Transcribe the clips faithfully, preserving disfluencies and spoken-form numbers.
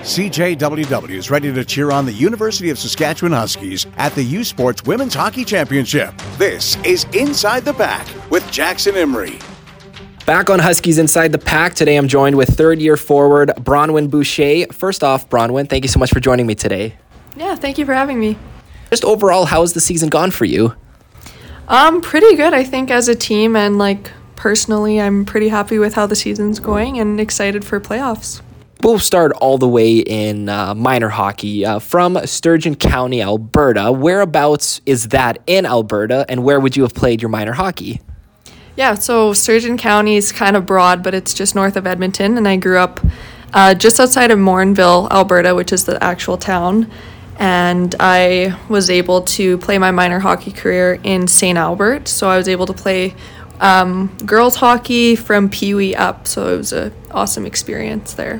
C J W W is ready to cheer on the University of Saskatchewan Huskies at the U Sports Women's Hockey Championship. This is Inside the Pack with Jackson Emery. Back on Huskies Inside the Pack. Today I'm joined with third-year forward Bronwyn Boucher. First off, Bronwyn, thank you so much for joining me today. Yeah, thank you for having me. Just overall, how has the season gone for you? Um, pretty good, I think, as a team, and like personally, I'm pretty happy with how the season's going and excited for playoffs. We'll start all the way in uh, minor hockey uh, from Sturgeon County, Alberta. Whereabouts is that in Alberta, and where would you have played your minor hockey? Yeah, so Sturgeon County is kind of broad, but it's just north of Edmonton, and I grew up uh, just outside of Morinville, Alberta, which is the actual town, and I was able to play my minor hockey career in Saint Albert, so I was able to play um, girls hockey from Pee Wee up, so it was an awesome experience there.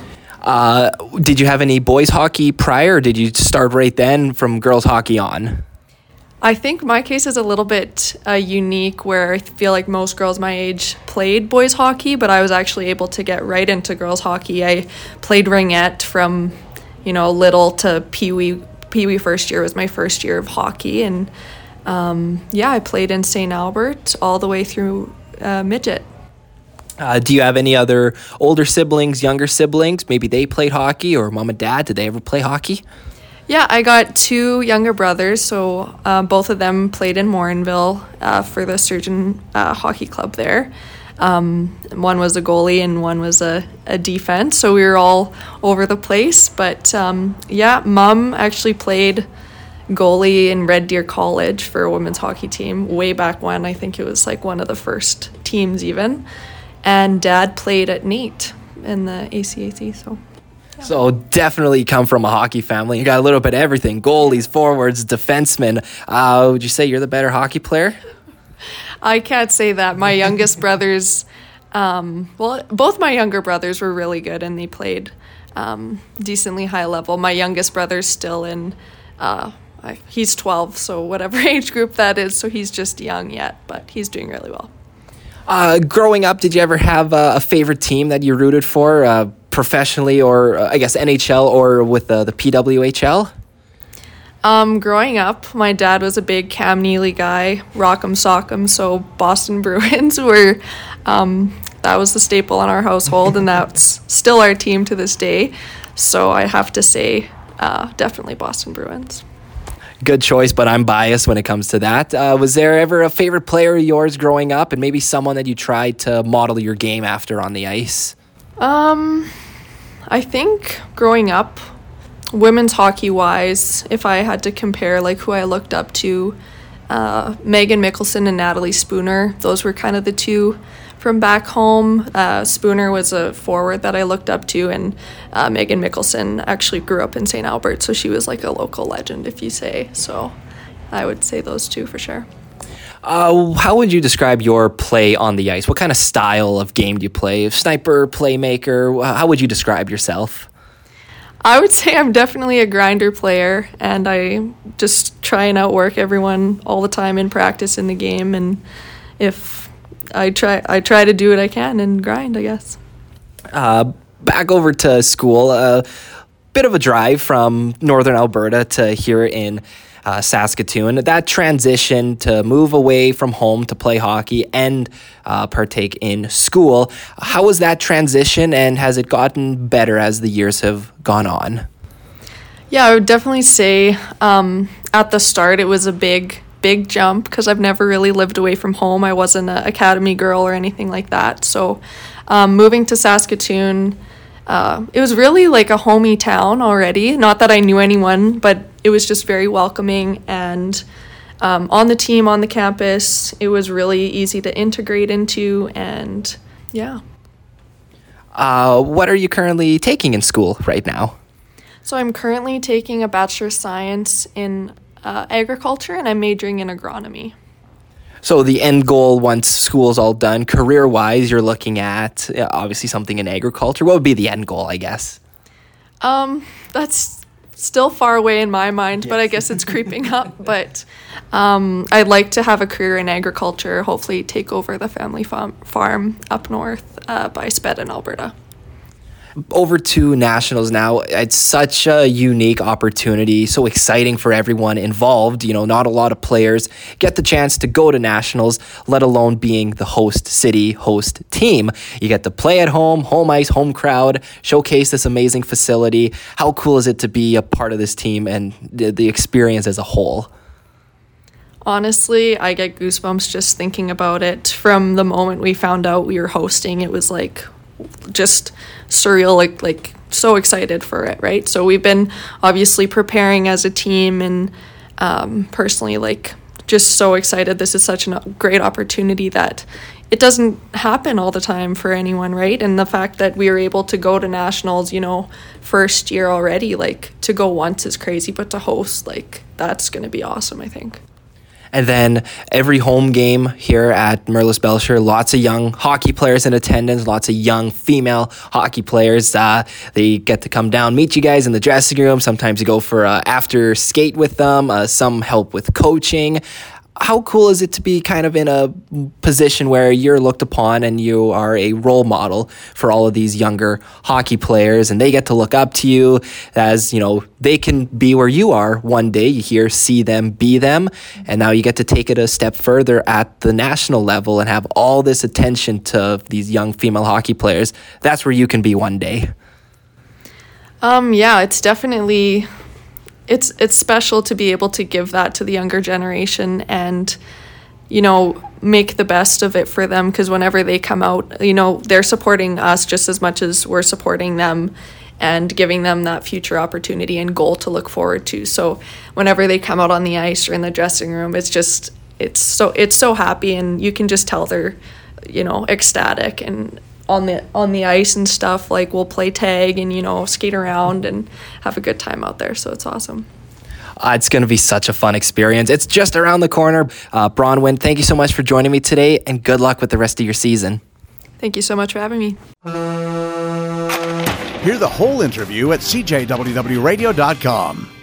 Uh, did you have any boys hockey prior, or did you start right then from girls hockey on? I think my case is a little bit uh, unique, where I feel like most girls my age played boys hockey, but I was actually able to get right into girls hockey. I played ringette from, you know, little to Pee Wee. Pee Wee first year was my first year of hockey, and um, yeah, I played in Saint Albert all the way through uh, midget. Uh, do you have any other older siblings, younger siblings? Maybe they played hockey, or mom and dad, did they ever play hockey? Yeah, I got two younger brothers, so uh, both of them played in Morinville uh, for the Sturgeon uh, Hockey Club there. Um, one was a goalie and one was a, a defense, so we were all over the place. But um, yeah, Mom actually played goalie in Red Deer College for a women's hockey team way back when. I think it was like one of the first teams even. And Dad played at Nate in the A C A C, so... Yeah. So definitely come from a hockey family. You got a little bit of everything. Goalies, forwards, defensemen. Uh, would you say you're the better hockey player? I can't say that. My youngest brothers, um, well, both my younger brothers were really good, and they played um, decently high level. My youngest brother's still in, uh, I, he's twelve, so whatever age group that is, so he's just young yet, but he's doing really well. Uh, growing up, did you ever have uh, a favorite team that you rooted for, uh, professionally, or uh, I guess N H L or with uh, the P W H L? Um, growing up, my dad was a big Cam Neely guy, rock'em sock'em, so Boston Bruins were, um, that was the staple in our household, and that's still our team to this day. So I have to say, uh, definitely Boston Bruins. Good choice, but I'm biased when it comes to that. Uh, was there ever a favorite player of yours growing up, and maybe someone that you tried to model your game after on the ice? Um, I think growing up, women's hockey-wise, if I had to compare like who I looked up to, uh, Megan Mickelson and Natalie Spooner, those were kind of the two from back home. Uh, Spooner was a forward that I looked up to, and uh, Megan Mickelson actually grew up in Saint Albert, so she was like a local legend, if you say. So I would say those two for sure. Uh, how would you describe your play on the ice? What kind of style of game do you play? Sniper, playmaker? How would you describe yourself? I would say I'm definitely a grinder player, and I just try and outwork everyone all the time in practice in the game, and if I try I try to do what I can and grind, I guess. Uh, back over to school, a uh, bit of a drive from northern Alberta to here in uh, Saskatoon. That transition to move away from home to play hockey and uh, partake in school, how was that transition, and has it gotten better as the years have gone on? Yeah, I would definitely say um, at the start it was a big big jump, because I've never really lived away from home. I wasn't an academy girl or anything like that. So um, moving to Saskatoon, uh, it was really like a homey town already. Not that I knew anyone, but it was just very welcoming. And um, on the team, on the campus, it was really easy to integrate into. And yeah. Uh, what are you currently taking in school right now? So I'm currently taking a Bachelor of Science in Uh, agriculture, and I'm majoring in agronomy. So the end goal, once school's all done, career-wise, you're looking at uh, obviously something in agriculture. What would be the end goal, I guess? Um, that's still far away in my mind, yes. But I guess it's creeping up. But um, I'd like to have a career in agriculture, hopefully take over the family farm, farm up north uh, by Spedden, Alberta. Over to nationals now. It's such a unique opportunity, so exciting for everyone involved. You know, not a lot of players get the chance to go to nationals, let alone being the host city, host team. You get to play at home, home ice, home crowd, showcase this amazing facility. How cool is it to be a part of this team and the, the experience as a whole? Honestly, I get goosebumps just thinking about it. From the moment we found out we were hosting, it was like just surreal, like like so excited for it, right? So we've been obviously preparing as a team, and um, personally, like just so excited. This is such a great opportunity that it doesn't happen all the time for anyone, right? And the fact that we were able to go to nationals, you know, first year already, like to go once is crazy, but to host, like that's going to be awesome, I think. And then every home game here at Merlis Belcher, lots of young hockey players in attendance, lots of young female hockey players. Uh, they get to come down, meet you guys in the dressing room. Sometimes you go for uh, after skate with them. Uh, some help with coaching. How cool is it to be kind of in a position where you're looked upon and you are a role model for all of these younger hockey players, and they get to look up to you as, you know, they can be where you are one day. You hear, see them, be them, and now you get to take it a step further at the national level and have all this attention to these young female hockey players. That's where you can be one day. Um, yeah, it's definitely... It's it's special to be able to give that to the younger generation and, you know, make the best of it for them, because whenever they come out, you know, they're supporting us just as much as we're supporting them and giving them that future opportunity and goal to look forward to. So whenever they come out on the ice or in the dressing room, it's just, it's so, it's so happy, and you can just tell they're, you know, ecstatic. And on the on the ice and stuff, like we'll play tag and, you know, skate around and have a good time out there. So it's awesome. Uh, it's going to be such a fun experience. It's just around the corner. Uh, Bronwyn, thank you so much for joining me today, and good luck with the rest of your season. Thank you so much for having me. Hear the whole interview at c j w w radio dot com.